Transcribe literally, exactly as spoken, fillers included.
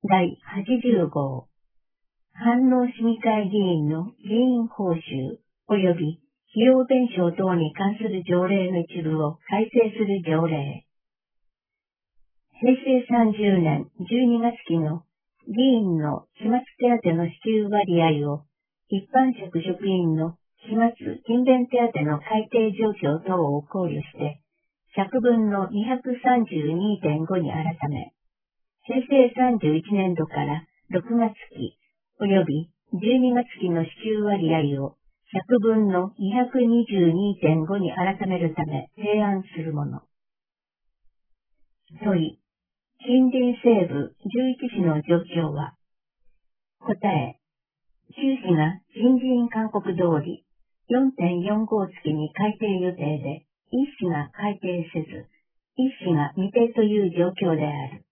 だいはちじゅう号、飯能市議会議員の議員報酬及び費用弁償等に関する条例の一部を改正する条例。へいせいさんじゅうねんじゅうにがつ期の議員の期末手当の支給割合を一般職職員の期末勤勉手当の改定状況等を考慮して百分のにひゃくさんじゅうにてんご に改め、へいせいさんじゅういちねんどからろくがつ期及びじゅうにがつ期の支給割合を百分のにひゃくにじゅうにてんご に改めるため提案するもの。問い、近隣西部じゅういち市の状況は、答え、収支が人事院勧告通り よんてんよんご 月に改定予定で、一市が改定せず、一市が未定という状況である。